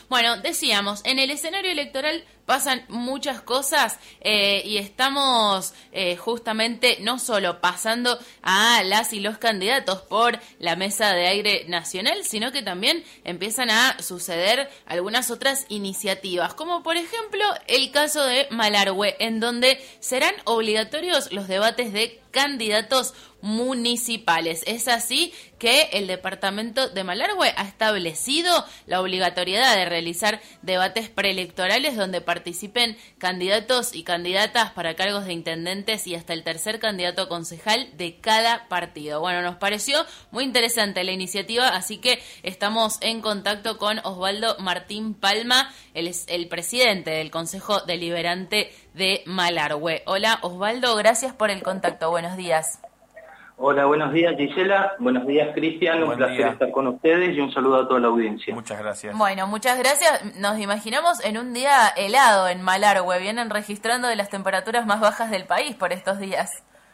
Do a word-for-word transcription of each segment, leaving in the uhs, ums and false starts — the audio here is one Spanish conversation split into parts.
Bueno, decíamos, en el escenario electoral pasan muchas cosas eh, y estamos eh, justamente no solo pasando a las y los candidatos por la mesa de aire nacional, sino que también empiezan a suceder algunas otras iniciativas, como por ejemplo el caso de Malargüe, en donde serán obligatorios los debates de candidatos municipales. Es así que el departamento de Malargüe ha establecido la obligatoriedad de realizar debates preelectorales donde participen candidatos y candidatas para cargos de intendentes y hasta el tercer candidato a concejal de cada partido. Bueno, nos pareció muy interesante la iniciativa, así que estamos en contacto con Osvaldo Martín Palma, él es el presidente del Consejo Deliberante de Malargüe. Hola Osvaldo, gracias por el contacto, buenos días. Hola, buenos días Gisela, buenos días Cristian, un placer día. estar con ustedes y un saludo a toda la audiencia. Muchas gracias. Bueno, muchas gracias. Nos imaginamos en un día helado en Malargüe, vienen registrando de las temperaturas más bajas del país por estos días.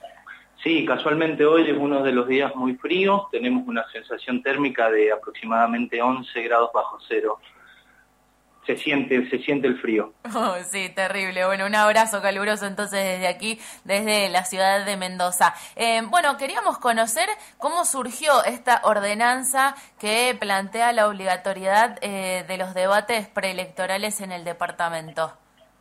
Sí, casualmente hoy es uno de los días muy fríos, tenemos una sensación térmica de aproximadamente once grados bajo cero. Se siente, se siente el frío. Oh, sí, terrible. Bueno, un abrazo caluroso entonces desde aquí, desde la ciudad de Mendoza. Eh, bueno, queríamos conocer cómo surgió esta ordenanza que plantea la obligatoriedad eh, de los debates preelectorales en el departamento.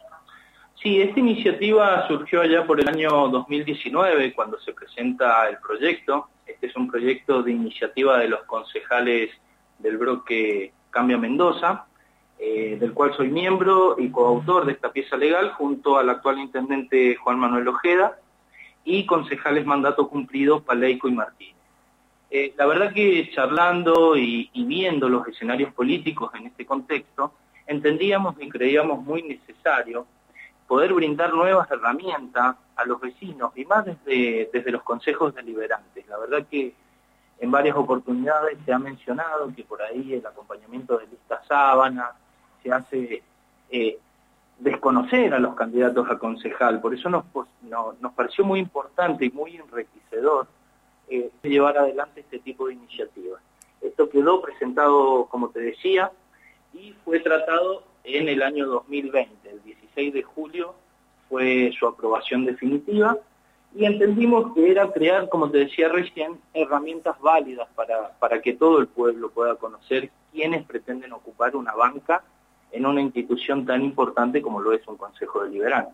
Sí, esta iniciativa surgió allá por el año dos mil diecinueve, cuando se presenta el proyecto. Este es un proyecto de iniciativa de los concejales del bloque Cambia Mendoza, Eh, del cual soy miembro y coautor de esta pieza legal junto al actual intendente Juan Manuel Ojeda y concejales mandato cumplido Paleico y Martínez. Eh, la verdad que charlando y, y viendo los escenarios políticos en este contexto, entendíamos y creíamos muy necesario poder brindar nuevas herramientas a los vecinos y más desde, desde los consejos deliberantes. La verdad que en varias oportunidades se ha mencionado que por ahí el acompañamiento de lista sábana se hace eh, desconocer a los candidatos a concejal. Por eso nos, no, nos pareció muy importante y muy enriquecedor eh, llevar adelante este tipo de iniciativas. Esto quedó presentado, como te decía, y fue tratado en el año dos mil veinte. El dieciséis de julio fue su aprobación definitiva y entendimos que era crear, como te decía recién, herramientas válidas para, para que todo el pueblo pueda conocer quiénes pretenden ocupar una banca en una institución tan importante como lo es un Consejo Deliberante.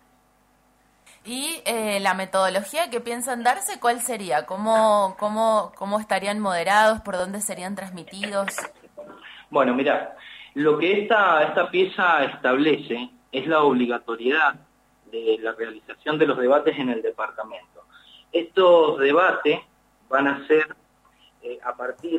¿Y eh, la metodología que piensan darse, cuál sería? ¿Cómo, cómo, cómo estarían moderados? ¿Por dónde serían transmitidos? Bueno, mira, lo que esta, esta pieza establece es la obligatoriedad de la realización de los debates en el departamento. Estos debates van a ser eh, a partir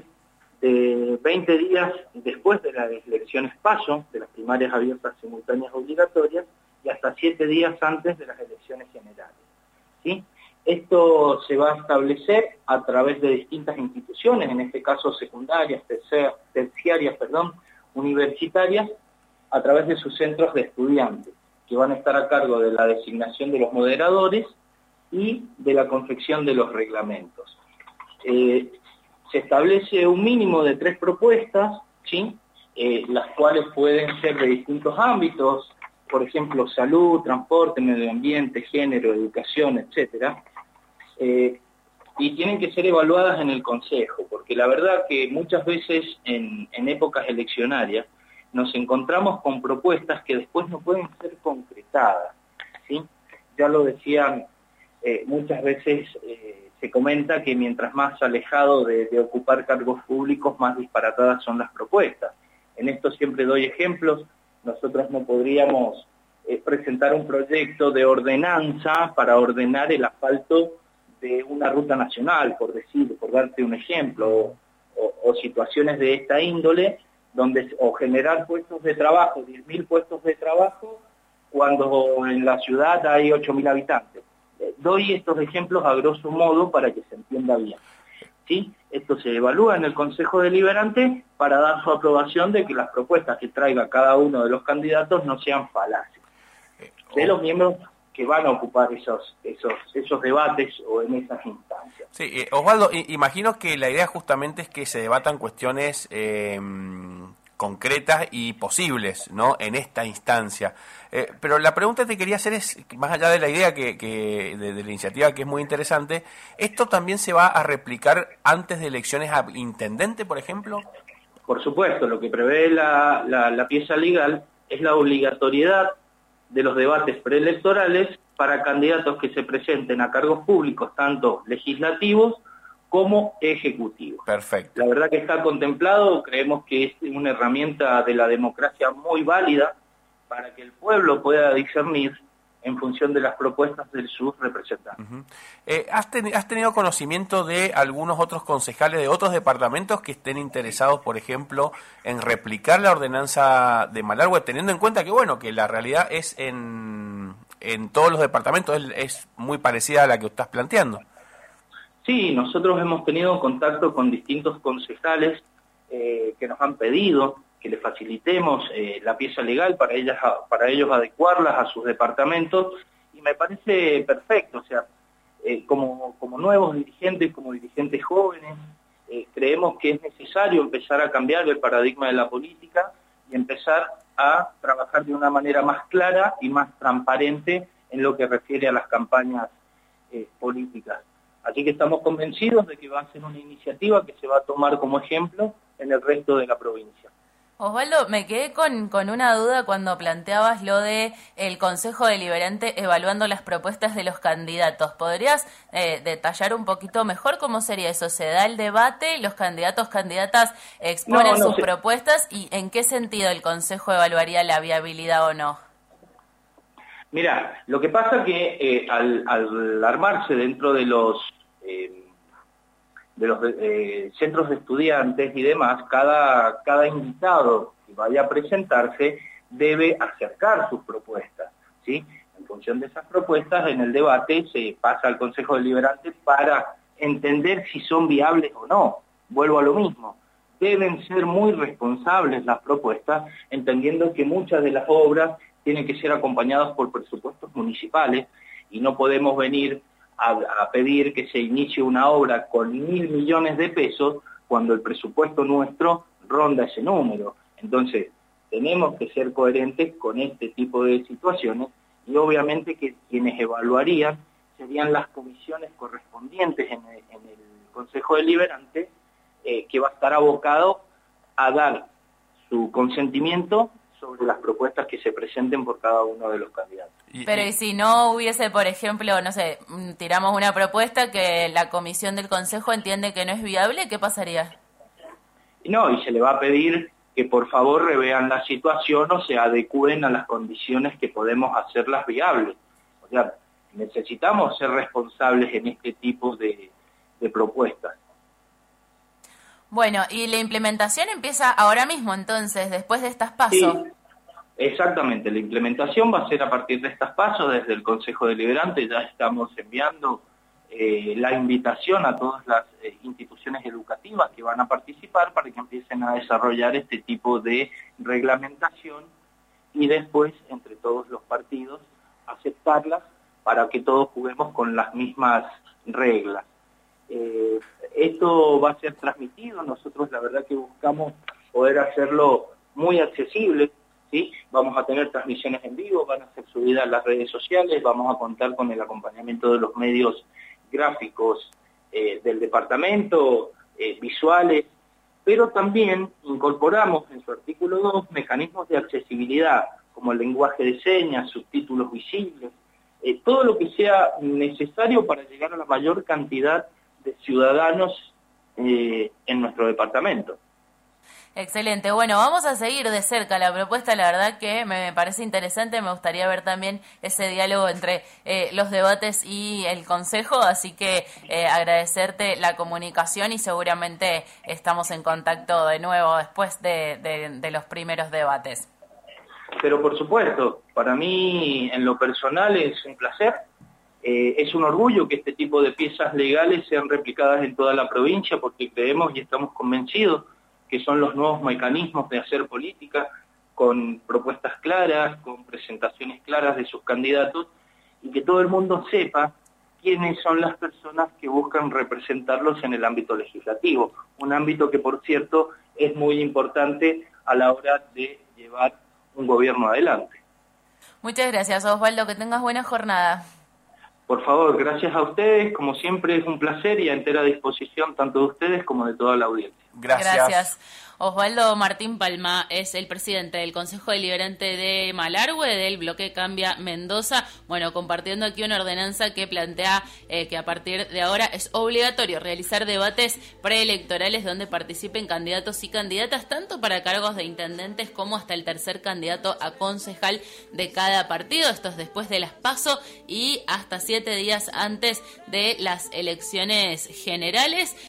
de veinte días después de las elecciones PASO, de las primarias abiertas simultáneas obligatorias, y hasta siete días antes de las elecciones generales. ¿Sí? Esto se va a establecer a través de distintas instituciones, en este caso secundarias, tercer, terciarias, perdón, universitarias, a través de sus centros de estudiantes, que van a estar a cargo de la designación de los moderadores y de la confección de los reglamentos. Eh, Se establece un mínimo de tres propuestas, ¿sí? eh, las cuales pueden ser de distintos ámbitos, por ejemplo, salud, transporte, medio ambiente, género, educación, etcétera, eh, y tienen que ser evaluadas en el Consejo, porque la verdad que muchas veces en, en épocas eleccionarias nos encontramos con propuestas que después no pueden ser concretadas, ¿sí? Ya lo decían eh, muchas veces... Eh, se comenta que mientras más alejado de, de ocupar cargos públicos, más disparatadas son las propuestas. En esto siempre doy ejemplos. Nosotros no podríamos eh, presentar un proyecto de ordenanza para ordenar el asfalto de una ruta nacional, por decir, por darte un ejemplo, o, o, o situaciones de esta índole, donde o generar puestos de trabajo, diez mil puestos de trabajo, cuando en la ciudad hay ocho mil habitantes. Doy estos ejemplos a grosso modo para que se entienda bien. ¿Sí? Esto se evalúa en el Consejo Deliberante para dar su aprobación de que las propuestas que traiga cada uno de los candidatos no sean falaces. De los miembros que van a ocupar esos, esos, esos debates o en esas instancias. Sí, eh, Osvaldo, imagino que la idea justamente es que se debatan cuestiones eh, concretas y posibles, ¿no?, en esta instancia. Eh, pero la pregunta que te quería hacer es, más allá de la idea que, que de, de la iniciativa, que es muy interesante, ¿esto también se va a replicar antes de elecciones a intendente, por ejemplo? Por supuesto, lo que prevé la, la, la pieza legal es la obligatoriedad de los debates preelectorales para candidatos que se presenten a cargos públicos, tanto legislativos como ejecutivos. Perfecto. La verdad que está contemplado, creemos que es una herramienta de la democracia muy válida para que el pueblo pueda discernir en función de las propuestas de sus representantes. Uh-huh. eh, ¿has, ten, ¿Has tenido conocimiento de algunos otros concejales de otros departamentos que estén interesados, por ejemplo, en replicar la ordenanza de Malargüe, teniendo en cuenta que, bueno, que la realidad es en, en todos los departamentos, es, es muy parecida a la que estás planteando? Sí, nosotros hemos tenido contacto con distintos concejales eh, que nos han pedido que les facilitemos eh, la pieza legal para ellas, para ellos adecuarlas a sus departamentos, y me parece perfecto. O sea, eh, como, como nuevos dirigentes, como dirigentes jóvenes, eh, creemos que es necesario empezar a cambiar el paradigma de la política y empezar a trabajar de una manera más clara y más transparente en lo que refiere a las campañas eh, políticas. Así que estamos convencidos de que va a ser una iniciativa que se va a tomar como ejemplo en el resto de la provincia. Osvaldo, me quedé con, con una duda cuando planteabas lo de el Consejo Deliberante evaluando las propuestas de los candidatos. ¿Podrías eh, detallar un poquito mejor cómo sería eso? ¿Se da el debate, los candidatos, candidatas exponen no, no, sus sí. propuestas y en qué sentido el Consejo evaluaría la viabilidad o no? Mira, lo que pasa que eh, al, al armarse dentro de los... Eh, de los eh, centros de estudiantes y demás, cada, cada invitado que vaya a presentarse debe acercar sus propuestas, ¿sí? En función de esas propuestas, en el debate se pasa al Consejo Deliberante para entender si son viables o no. Vuelvo a lo mismo, deben ser muy responsables las propuestas, entendiendo que muchas de las obras tienen que ser acompañadas por presupuestos municipales y no podemos venir A, a pedir que se inicie una obra con mil millones de pesos cuando el presupuesto nuestro ronda ese número. Entonces, tenemos que ser coherentes con este tipo de situaciones y obviamente que quienes evaluarían serían las comisiones correspondientes en el, en el Consejo Deliberante, eh, que va a estar abocado a dar su consentimiento sobre las propuestas que se presenten por cada uno de los candidatos. Pero y si no hubiese, por ejemplo, no sé, tiramos una propuesta que la comisión del Consejo entiende que no es viable, ¿qué pasaría? No, y se le va a pedir que por favor revean la situación o se adecúen a las condiciones que podemos hacerlas viables. O sea, necesitamos ser responsables en este tipo de, de propuestas. Bueno, y la implementación empieza ahora mismo, entonces, después de estas pasos. Sí, exactamente. La implementación va a ser a partir de estas pasos, desde el Consejo Deliberante. Ya estamos enviando eh, la invitación a todas las eh, instituciones educativas que van a participar para que empiecen a desarrollar este tipo de reglamentación y después, entre todos los partidos, aceptarlas para que todos juguemos con las mismas reglas. Eh, esto va a ser transmitido, nosotros la verdad que buscamos poder hacerlo muy accesible, ¿sí? Vamos a tener transmisiones en vivo, van a ser subidas a las redes sociales, vamos a contar con el acompañamiento de los medios gráficos eh, del departamento, eh, visuales, pero también incorporamos en su artículo dos mecanismos de accesibilidad, como el lenguaje de señas, subtítulos visibles, eh, todo lo que sea necesario para llegar a la mayor cantidad de ciudadanos eh, en nuestro departamento. Excelente. Bueno, vamos a seguir de cerca la propuesta. La verdad que me parece interesante. Me gustaría ver también ese diálogo entre eh, los debates y el Consejo. Así que eh, agradecerte la comunicación y seguramente estamos en contacto de nuevo después de, de, de los primeros debates. Pero por supuesto, para mí en lo personal es un placer. Eh, es un orgullo que este tipo de piezas legales sean replicadas en toda la provincia porque creemos y estamos convencidos que son los nuevos mecanismos de hacer política, con propuestas claras, con presentaciones claras de sus candidatos, y que todo el mundo sepa quiénes son las personas que buscan representarlos en el ámbito legislativo, un ámbito que, por cierto, es muy importante a la hora de llevar un gobierno adelante. Muchas gracias, Osvaldo, que tengas buena jornada. Por favor, gracias a ustedes, como siempre es un placer y a entera disposición tanto de ustedes como de toda la audiencia. Gracias. Gracias. Osvaldo Martín Palma es el presidente del Consejo Deliberante de Malargüe, del bloque Cambia Mendoza, bueno, compartiendo aquí una ordenanza que plantea eh, que a partir de ahora es obligatorio realizar debates preelectorales donde participen candidatos y candidatas, tanto para cargos de intendentes como hasta el tercer candidato a concejal de cada partido. Esto es después de las PASO y hasta siete días antes de las elecciones generales.